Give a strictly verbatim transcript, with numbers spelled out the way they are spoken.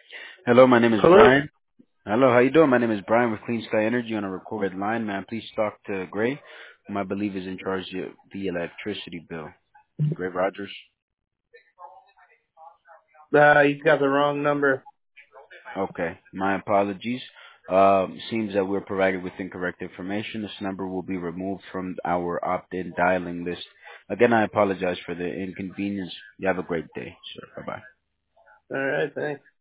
Hello, my name is Hello? Brian. Hello, how you doing? My name is Brian with Clean Sky Energy on a recorded line. Man, please talk to Gray, whom I believe is in charge of the electricity bill. Gray Rogers. Uh, he's got the wrong number. Okay, my apologies. Um, seems that we're provided with incorrect information. This number will be removed from our opt-in dialing list. Again, I apologize for the inconvenience. You have a great day, sir. Bye-bye. All right, thanks.